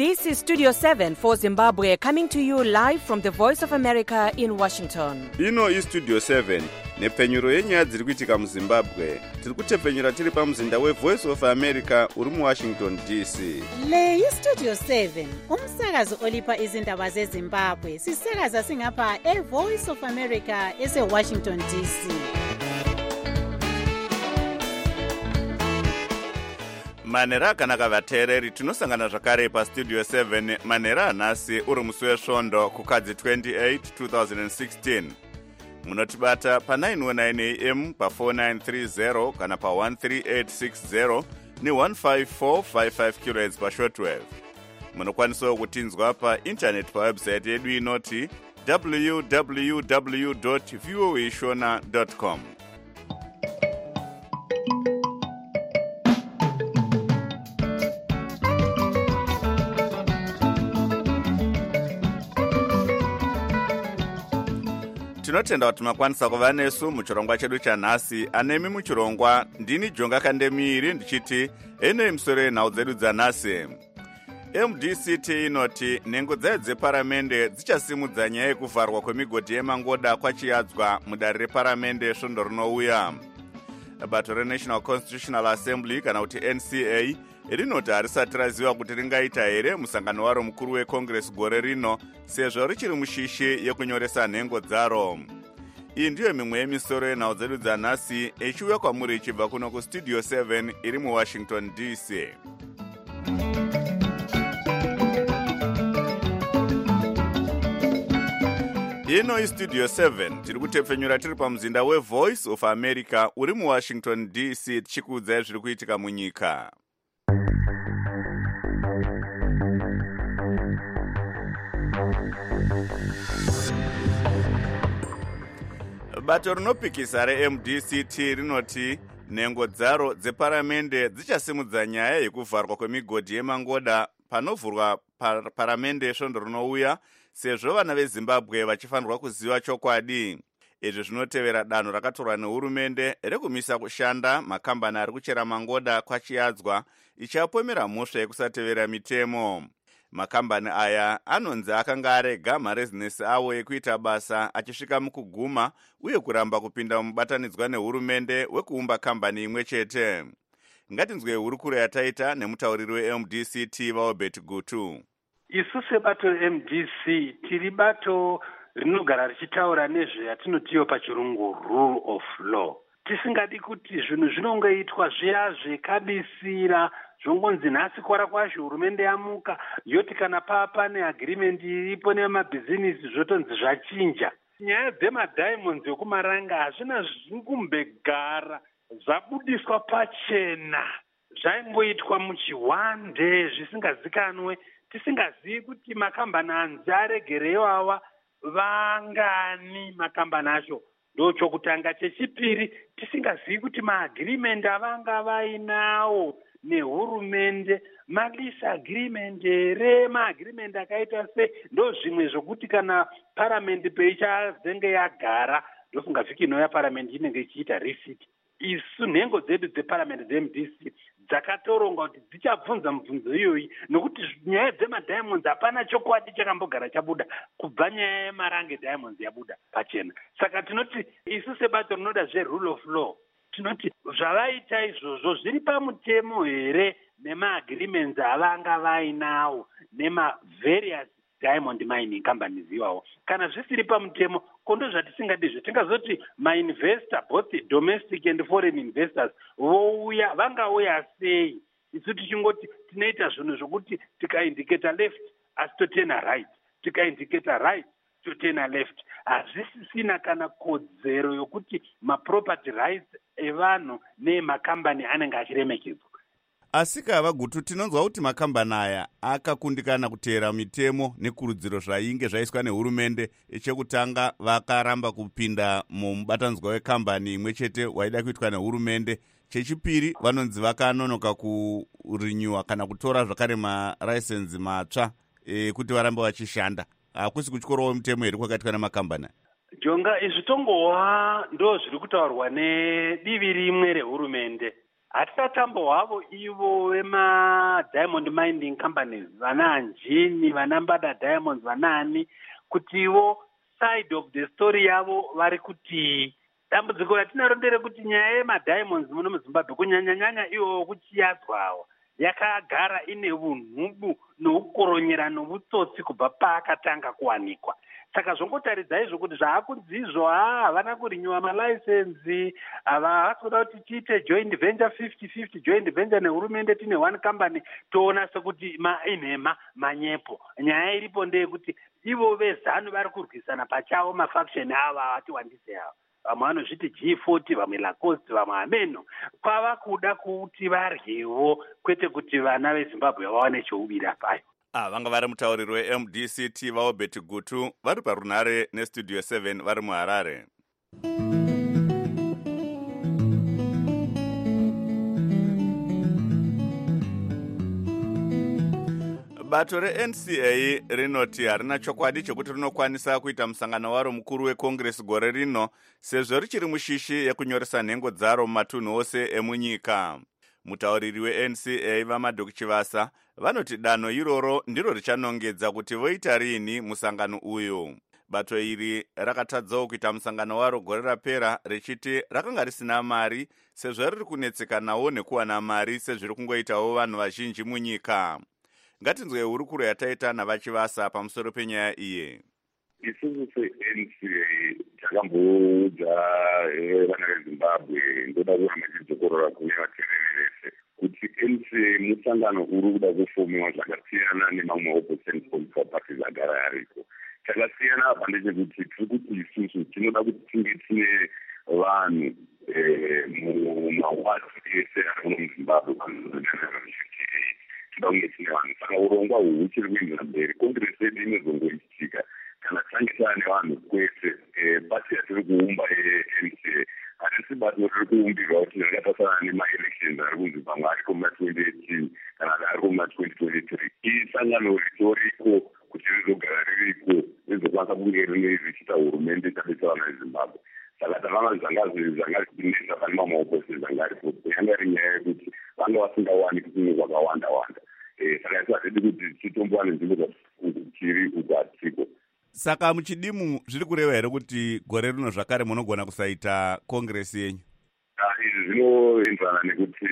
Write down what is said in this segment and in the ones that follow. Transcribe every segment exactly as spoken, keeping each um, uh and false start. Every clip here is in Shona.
This is Studio seven for Zimbabwe, coming to you live from the Voice of America in Washington. Ino is Studio seven, nepfenyuro yenyaya dziri kuitika muZimbabwe. Tiri kutepfenyura tiri pamuzinda weVoice of America uri muWashington D C. Le yi Studio seven, umsakazo olipa izindaba zeZimbabwe. Sisakaza singapha eVoice of America eseWashington D C. Manera kana kavateereri tinosangana zvakare paStudio seven manera anhasi uri musi wesvondo kukadzi twenty-eight twenty sixteen. Munotibata pa nine oh nine A M pa four nine three zero kana pa one three eight six zero ni one five four five five kilohertz pa shortwave. Munokwanisawo kutinzwa pa internet pa website yedu inoti w w w dot voa shona dot com. Tinotenda kuti makwanisa kuva nesu muchirongwa chedu chanhasi. Anemi muchirongwa ndini Jonga Kandemiri ndichiti ene imusoro yenhau dzedu dzanhasi. M D C T inoti nhengo dzayo dzeparamende dzichasimudza nyaya yekuvharwa kwemigodhi yemangoda kwachiyadzwa mudare reparamende svondo rinouya. Bato reNational Constitutional Assembly kana kuti N C A rinoti harisati raziva kuti ringaita here musangano waro mukuru weCongress gore rino sezvo richiri mushishi yekunyoresa nhengo dzaro. Iyi ndiyo mimwe yemisoro yenhau dzedu dzanhasi ichiuya kwamuri ichibva kuno kuStudio seven iri muWashington D C. Ino iStudio seven tiri kutepfenyura tiri pamuzinda weVoice of America uri muWashington D C tichikuudzai zviri kuitika munyika. Bato rinopikisa reM D C T rinoti nhengo dzaro dzeparamende dzichasimudza nyaya yekuvharwa kwemigodhi yemangoda panovhurwa par paramende svondo rinouya sezvo vana veZimbabwe vachifanirwa kuziva chokwadi. Izvi zvinotevera danho rakatorwa nehurumende rekumisa kushanda makambani ari kuchera mangoda kwachiyadzwa ichapomera mhosva yekusatevera mitemo. Makambani aya anonzi akanga arega marezinesi avo ekuita basa achisvika mukuguma uye kuramba kupinda mubatanidzwa nehurumende wekuumba kambani imwe chete. Ngatinzwe hurukuro yataita nemutauriri weM D C T vaObert Gutu. Isu sebato reM D C tiri bato rinogara richitaura nezveyatinotiyo pachirungu rule of law. Tisingadi kuti zvinhu zvinongoitwa zviya zvekabisira zvongonzi nhasi kwara kwazvo hurumende yamuka yoti kana papa neagreement iripo nemabhizinisi zvotonzi zvachinja. Nyaya dzemadhaimonds yokumaranga hazvina zvikumbegara zvabudiswa pachena zvaingoitwa muchihwande zvisingazikanwe. Tisingazivi kuti makambani anzi aregerewawa vangani makambani acho ndochokutanga. Chechipiri tisingazivi kuti maagreement avanga vainawo nehurumende malease agreement here maagreement akaita se ndo zvimwe zvokuti kana paramendi peichazenge yagara ndosingavhiki inoya paramendi inenge ichiita refit. Isu nhengo dzedu dzeparamendi dzeM D C dzakatoronga kuti dzichabvunza mibvunzo iyoyi nokuti nyaya dzemadhaimonds hapana chokwadi chakambogara chabuda kubva nyaya yemarange diamonds yabuda pachena. Saka tinoti isu sebato rinoda zverule of law tinoti zvavaita izvozvo zviri pamutemo here nemaagreements avanga vainawo nemavarious diamond mining companies iwawo. Kana zvisiri pamutemo kondo zvatisingadizve tingazoti mainvestor both domestic and foreign investors vouya vangauya sei. Isu tichingoti tinoita zvinhu zvokuti tikaindicata left asi totena right, tikaindicata right totena left. Hazvisisina kana kodzero yokuti maproperty rights evanhu neemakambani anenge achiremekedzwa. Asi kava Gutu tinonzwa kuti makambani aya akakundikana kuteera mitemo nekurudziro zvainge zvaiswa nehurumende. Echekutanga vakaramba kupinda mubatanidzwa wekambani imwe chete waida kuitwa nehurumende. Chechipiri vanonzi vakanonoka kurinyuwa kana kutora zvakare malicense matsva e, kuti varambe vachishanda. Hakusi kutyorowo mitemo iri kwakaitwa namakambani. Jonga izvi tongowa ndo zviri kutaurwa nedivi rimwe rehurumende. hatisatambo hwavo ivo vema-diamond mining companies, vana Anjini, vana Mbada Diamonds, vanaani, kutivo side of the story yavo vari kuti dambudziko ratinaro nderekuti nyaya yema-diamonds muno muZimbabwe kunyanya-nyanya ivo kuchiyadzwawo yakagara ine unhubu noukoronyera novutsotsi kubva paakatanga kuwanikwa. Saka zvongotaridza izvo kuti zvaakunzizvo haa havana kurinyuwa malaisensi, havasi kuda kuti tiite joint venture fifty fifty, joint venture nehurumende tine one company, toona sekuti inhema manyepo. Nyaya iripo ndeyekuti ivo vezanu vari kurwisana pachavo mafaction ava ati wandise ava. Vamwe vanozviti G forty, vamwe Lacoste, vamwe Ameno. Kwava kuda kuti varyewo kwete kuti vana veZimbabwe vawane chouvira payo. Ah, vanga vari mutauriri we-M D C T vaobeti Gutu vari parunare nestudio seven vari muHarare. Bato re-N C A rinoti harina chokwadi chekuti rinokwanisa kuita musangano waro mukuru weCongress gore rino sezvo richiri mushishi yekunyoresa nhengo dzaro mumatunhu ose emunyika. Mutauriri we-N C A vaMadok Chivasa vanoti danho iroro ndiro richanongedza kuti voita rini musangano uyu. Bato iri rakatadzawo kuita musangano waro gore rapera richiti rakanga risina mari sezvo riri kunetsekanawo nekuwana mari sezviri kungoitawo vanhu vazhinji munyika. Ngatinzwe hurukuro yataita navaChivasa pamusoro penyaya iye. Isusu se-N C A takamboudza vana veZimbabwe ndoda kuramba tichizokorora kune vateereri vese kuti N C A musangano uri kuda kufomiwa zvakasiyana nemamwe opposition political parties agara ariko. Chakasiyana apa ndechekuti tiri kuti isusu tinoda kuti tinge tine vanhu mumawadi ese ari muno muZimbabwe panozodanana tinoda kunge tine vanhu. Saka urongwa uhu huchiri kuendera mberi. Congress yedu inozongoitika kana tange taane vanhu kwese. Pati yatiri kuumba ye-N C A hatisi bato riri kuumbirwa kuti rakatasana nema-elections ari kunzi pamwe ariko muna-twenty eighteen kana ariko muna-twenty twenty-three. Isangano ritoriko kuti rizogara ririko rizokwanisa kunge richiita hurumende itabetsa vana veZimbabwe. Saka tavanga zvanga zvinesa pane mamwe opposition zvanga aripo. Yanga iri nyaya yekuti vanga vasingawani kumwe kwakawanda wanda. Saka isi hatidi kuti titombowane nzvimbo dzachiri uko hatiko. Saka muchidimu zviri kureva here kuti gore rino zvakare munogona kusaita Congress yenyu? Izvi zvinoenderana nekuti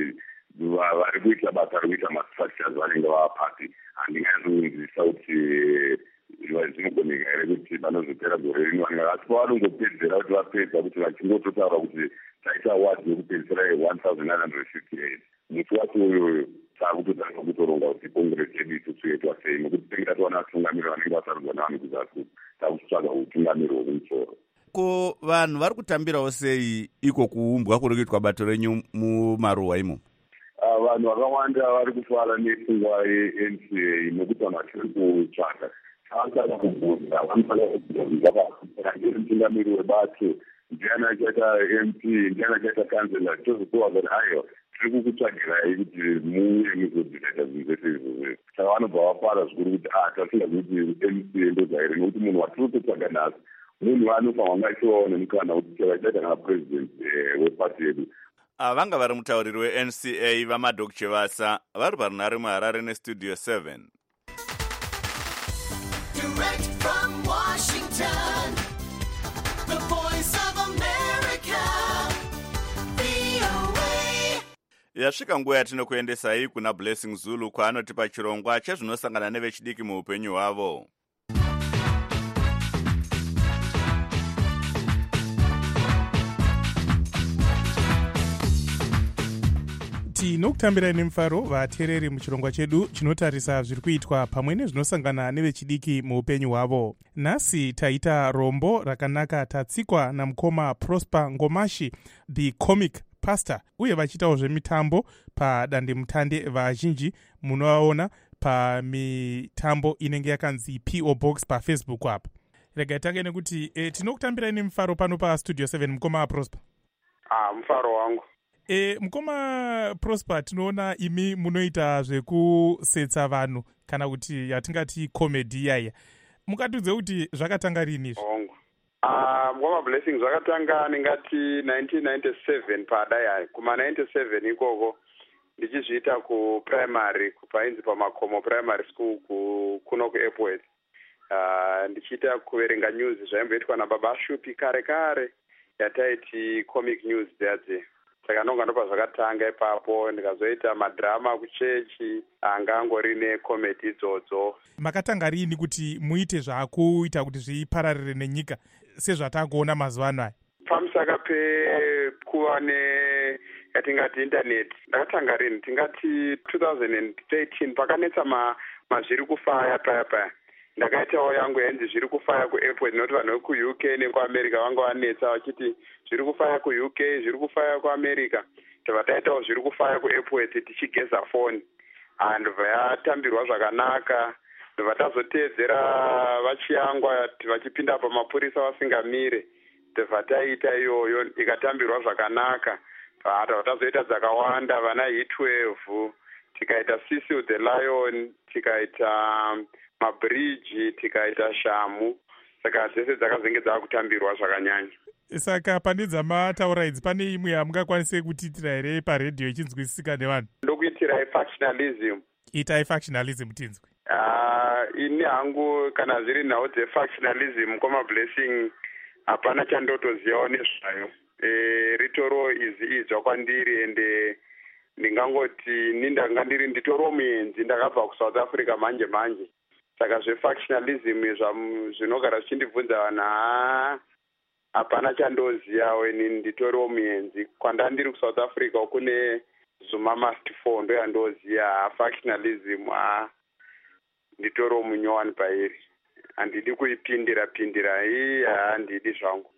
vari kuita basa rekuita mastructures vanenge vapati. Handingazounzisa kuti zvinogoneka here kuti vanozopera gore rino asi pavanongopedzera kuti vapedza kuti vachingototaura kuti taita wadi yekupedzisira ye-one thousand nine hundred fifty-eight. Musi wacho uyoyo taakutotanga kutoronga kuti Congress yedu isusu yetwa sei nekuti tinenge tatowana vatungamiri vanenge vasarudzwa navanhu kuzasi taakutsvaga utungamiri hwokumusoro. Ko vanhu vari kutambirawo sei iko kuumbwa kuri kuitwa bato renyu mumaruwa imo? Vanhu vakawanda vari kufara nepfungwa ye-N C A nekuti vanhu vachiri kutsvaga taasaka kubvunza vanofanira kubvunza mutungamiri webato ndiani achaita M P, ndiani achaita kansela, tozotowa kuti haiwa tiri kukutsvagirai kuti muuye muzodzikaita zvinhu zvese izvozvo. Saka vanobva vafara zvikuru kuti ah tasingazivi kuti M C A ndozaire nekuti munhu watiri kutotsvaga nhasi munhu anofanira kunge achivawo nemukana wekuti chavachaita kana president wepati yedu. Vanga vari mutauriri we-N C A vaMadok Chivasa vari parunare muHarare nestudio seven. Direct from Washington, the voice of America, V O A. Yasvika nguva yatinokuendesai kuna Blessing Zulu kwaanotipa chirongwa chezvinosangana nevechidiki muupenyu hwavo. Tinokutambirai nemufaro vateereri muchirongwa chedu chinotarisa zviri kuitwa pamwe nezvinosangana nevechidiki muupenyu hwavo. Nhasi taita rombo rakanaka tatsikwa namukoma Prosper Ngomashi, the comic pastor, uye vachiitawo zvemitambo padandemutande vazhinji munovaona pamitambo inenge yakanzi P O Box paFacebook apa. Rega tange nekuti e, tinokutambirai nemufaro pano pastudio seven mukoma Prosper. Ah, mufaro wangu. E, mukoma Prosper, tinoona imi munoita zvekusetsa vanhu kana kuti yatingati comedy yaya. Mukatudze kuti zvakatanga rini izvo? Ongo. Uh, Mukoma Blessing zvakatanga ndingati nineteen ninety-seven padai kuma ninety-seven ikoko ndichizviita kuprimary painzi pamakomo primary school ku, kuno kuairport. Uh, ndichiita kuverenga news zvaimboitwa nababa Shupi kare kare yataiti comic news dzadze. Saka ndonga ndopa zvakatanga ipapo ndikazoita madrama kuchechi anga angori necomedy idzodzo. Makatanga rini kuti muite zvakuita kuti zvipararire nenyika sezvatakuona mazuva ano aya? Pamusaka pekuva ne yatingati internet ndakatanga rini tingati twenty thirteen pakanetsa ma mazviri kufaya paya paya ndakaitawo yangu yanzi zviri kufaya kuairport noti vanhu vekuU K nekuamerica vanga vanetsa vachiti zviri kufaya kuU K zviri kufaya kuamerica tobva taitawo zviri kufaya kuairport tichigeza foni andobva yatambirwa zvakanaka ndobva tazoteedzera vachiyangwa vachipinda pamapurisa vasingamire tobva taita iyoyo ikatambirwa zvakanaka tobva tazoita dzakawanda vana hit twelve tikaita Cecil the Lion tikaita mabridge tikaita shamu saka dzese dzakazenge dzakutambirwa zvakanyanya. Saka pane dzamataura idzi pane imwe yamungakwanise kutiitira here paredhiyo ichinzwisisika nevanhu? Ndokuitirai factionalism. Itai factionalism tinzwe. Uh, ini hangu kana zviri nhau dzefactionalism Mukoma Blessing hapana chandotozivawo nezvayo. E, ritoro izi idzwa kwandiri ende ndingangoti nindanga ndiri nditoro muenzi ndakabva kuSouth Africa manje manje. Saka zvefactionalism zvinogara zvichindibvunza na hapana chandozivawo ini nditoriwo muenzi. Kwandandiri kuSouth Africa kune Zuma must fall ndo yandoziya factionalism a nditoriwo munyowani pairi. Handidi kuipindira pindira iyi handidi zvangu.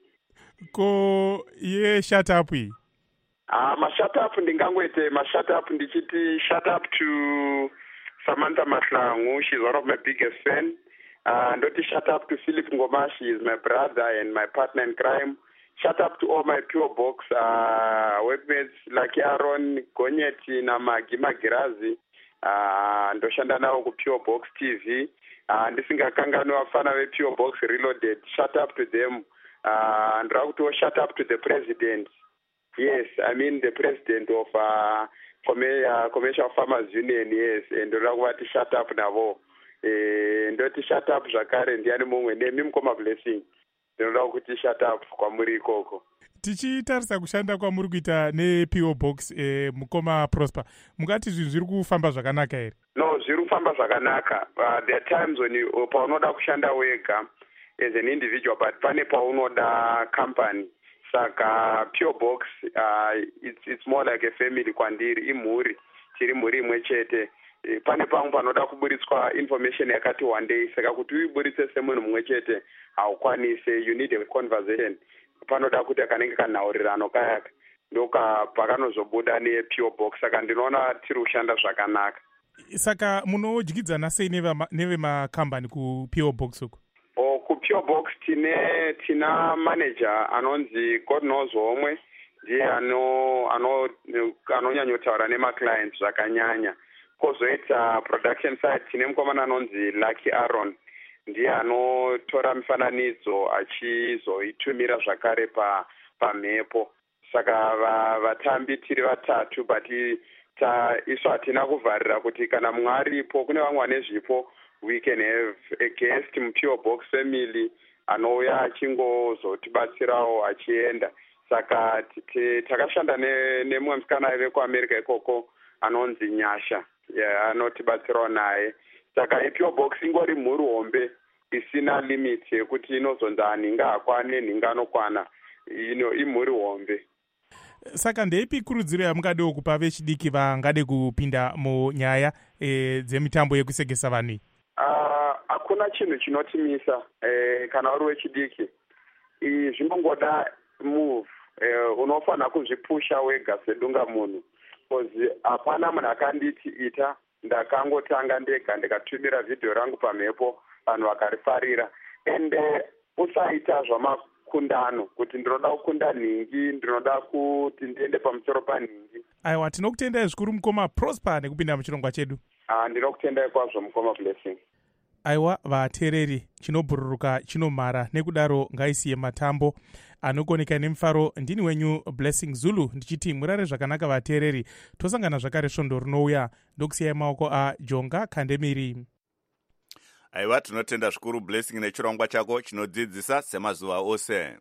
Ko ye shut up iyi? Ah, ma shut up ndingangoite ma shut up ndichiti shut up to Samantha Mahlangu, she's one of my biggest fans. Uh, ndoti shut up to Philip Ngoma, she is my brother and my partner in crime. Shut up to all my pure box uh, workmates like Aaron Gonyeti na Magi Magirazi. Uh, ndoshanda nao ku Pure Box T V. Uh, ndisingakanganwa vafana ve Pure Box Reloaded. Shut up to them. Uh, ndirakuti shut up to the president. Yes, I mean the president of uh, uh, Commercial Farmers Union, yes, and ndirakuti shut up navo. Eh, ndoti shut up zvakare ndiani mumwe nemi Mukoma Blessing. Ndinoda kuti shut up kwamuri ikoko. Tichitarisa kushanda kwamuri kuita neP O Box eh, Mukoma Prosper, mungati zvinhu zviri kufamba zvakanaka here? No, zviri kufamba zvakanaka. Uh, there are times when you paunoda kushanda wega as an individual, but pane paunoda company. Saka P O Box uh, it's it's more like a family kwandiri, imhuri, tiri mhuri imwe chete. Pane pamwe panoda kuburitswa information yakati one day, saka kuti uiburitse semunhu mumwe chete haukwanise, you need a conversation. Panoda kuti kanenge kanhaurirano kayaka ndoka pakanozobuda neP O Box, saka ndinoona tiri kushanda zvakanaka. Saka munodyidzana sei nevemakambani kuP O Box uku? O kuP O Box tine tina manager anonzi God knows omwe ndiye ano ano anonyanyotaura nemaclients zvakanyanya. Kozoita production side tine mukomana anonzi Lucky Aaron ndiye anotora mifananidzo achizoitumira zvakare pa pamhepo. Saka vatambi tiri vatatu, but ta isu hatina kuvharira kuti kana mumwe aripo kune vamwe vane zvipo we can have a guest muP O Box family anouya achingozotibatsirawo achienda. Saka takashanda nemumwe musikana aive kuAmerica ikoko anonzi Nyasha, yeah, anotibatsirawo naye. Saka iP O Box ingori mhuri hombe isina limit yekuti inozonzi ninga hakwane ninga anokwana, ino imhuri hombe. Saka ndeipi kurudziro yamungadewo kupa vechidiki vangade kupinda munyaya e, dzemitambo yekusegesa vanhu? Uh, hakuna chinhu chinotimisa eh, kana uri wechidiki. Izvi zvinongoda move eh, unofanira kuzvipusha wega sedunga munhu. Because hapana munhu akanditi ita, ndakangotanga ndega ndikatumira vhidhiyo rangu pamhepo vanhu vakarifarira. And uh, usaita zvamakundano kuti ndinoda kukunda nhingi, ndinoda kuti ndiende pamusoro panhingi. Aiwa, tinokutendai zvikuru Mukoma Prosper nekupinda muchirongwa chedu. Ah, ndinokutendai kwazvo Mukoma Blessing. aiwa vateereri, chinobhururuka chinomhara, nekudaro ngaisiye matambo anogoneka nemufaro. Ndini wenyu Blessing Zulu ndichiti murare zvakanaka vateereri. Tosangana zvakare svondo rinouya. Ndokusiyai maoko aJonga Kandemiri. Aiwa, tinotenda zvikuru Blessing nechirongwa chako chinodzidzisa semazuva ose.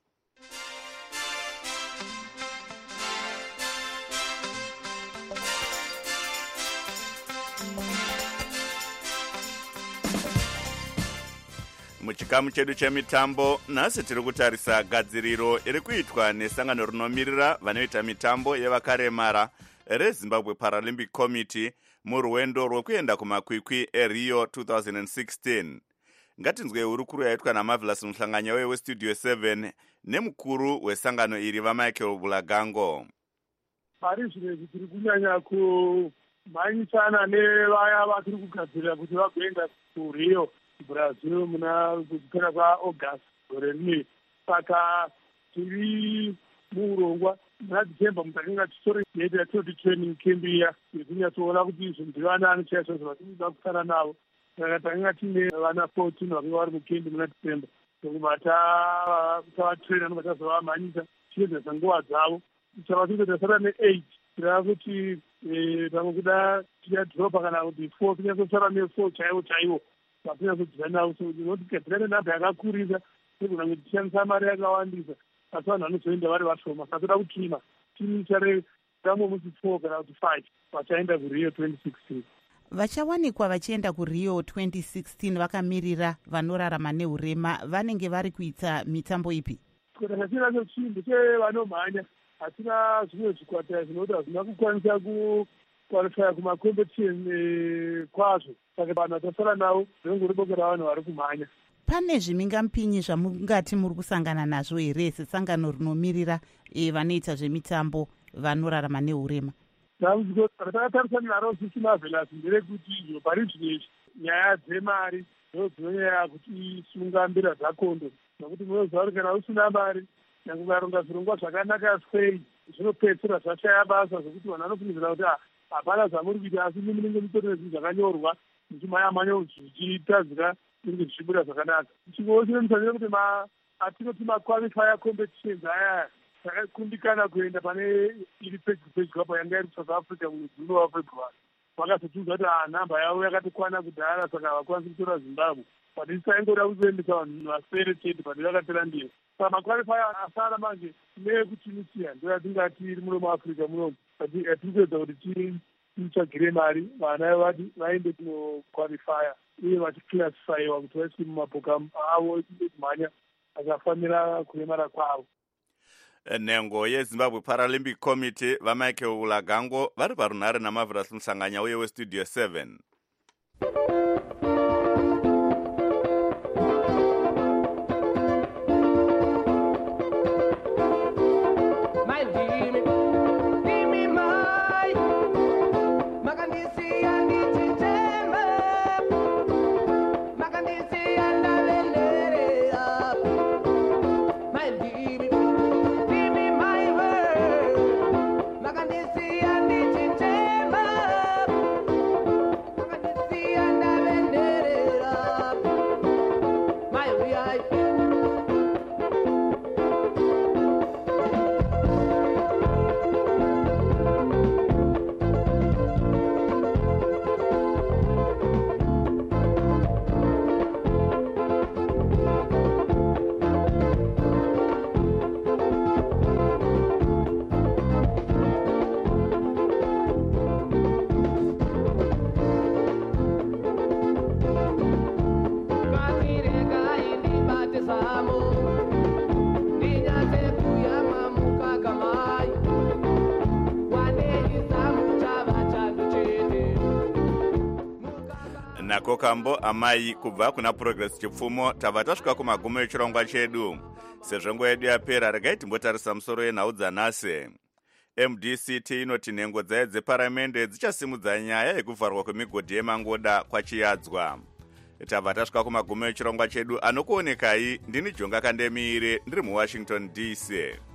Muchikamu chedu chemitambo, nhasi tiri kutarisa gadziriro iri kuitwa nesangano rinomirira vanoita mitambo yevakaremara reZimbabwe Paralympic Committee murwendo rwekuenda kumakwikwi eRio twenty sixteen. Ngatinzwe hurukuru yaitwa naMarvelous Muhlanganya weStudio seven nemukuru wesangano iri vaMichael Bulagango. Pari zvinhu tiri kunyanya kumhanyisana nevaya vatiri kugadzirira kuti vagoenda kuRio Brazil muna kupera kwaAugust gore rino. Saka tiri muurongwa muna December mutakenga titori yeita toti training camp iya yekunyatsoona kuti zvinhu zvivanani chaizvo zvatinoda kusara navo. Saka takenga tine vana fourteen vakanga vari mukembi muna December. Sokuma tavatraina novatazovamhanyisa tichedzesa nguva dzavo. Saka tingotasara ne-eight tirava kuti pamwe kuda tichadhiropa kana kuti four tinyatsosara ne-four chaivo chaivo pasina kudzana noti kadzirane namba yakakurisa nekuna kuti tishandisa mari yakawandisa asi vanhu vanozoenda vari vashoma. Saka toda kutima timu ichare ramwe musi four kana kuti five vachaenda kuRio twenty sixteen. Vachawanikwa vachienda kuRio twenty sixteen vakamirira vanorarama neurema vanenge vari kuita mitambo ipi? Kuti hachina chinhu chevanomhanya, hatina zvimwe zvikwata zvinoti hazvina kukwanisa kukwalifaya kumacompetition kwazvo. Saka vanhu vatasara navo zvinongoriboka ravanhu vari kumhanya. Pane zvimingampinyi zvamungati muri kusangana nazvo here sesangano rinomirira vanoita zvemitambo vanorarama neurema? Dambudziko rakatarisana naro sisi Marvelous nderekuti pari zvinezvi nyaya dzemari ndo dzinonyanya kutisunga mbira dzakondo, nokuti munoziva kuti kana usina mari nyange ukaronga zvirongwa zvakanaka sei zvinopedzisira zvashaya basa zvokuti vanhu vanofungidzira kuti hapana zvamuri kuita asi munenge mutori nezvinhu zvakanyorwa muchimhanya-mhanya zvichitadzira inge zvichibuda zvakanaka. Chingoo chine mutarire kuti atinoti maqualifier competitions aya takakundikana kuenda pane iri pedyo apa yanga iri South Africa mudzuno waFebruary. Vakazotudza kuti nhamba yavo yakatikwana kudhara saka havakwanisi kutora Zimbabwe. But isaingoda kuzoendesa vanhu vasere chete but vakatera mberi. Saka maqualifier asara manje neekutimisiya ndo yatingati iri muno muAfrica munomu. Tiri kuedza kuti titsvagire mari vana vati vaende kunoqualifier uye vachiclassifyiwa kuti vaiswe mumapoka avo ekumhanya akafanira kuremara kwavo. Nhengo yeZimbabwe Paralympic Committee vaMichael Bulagango vari parunhare naMarvelous Muhlanganya uye weStudio seven. Nako kambo amai kubva kuna Progress Chipfumo tava tasvika kumagumo echirongwa chedu. Sezvo nguva yedu yapera regai timbotarisa musoro yenhau dzanhasi. M D C T inoti nhengo dzayo dzeparamende dzichasimudza nyaya yekuvharwa kwemigodhi yemangoda kwachiyadzwa. Tava tasvika kumagumo echirongwa chedu anokuonekai ndini Jonga Kandemire ndiri muWashington D C.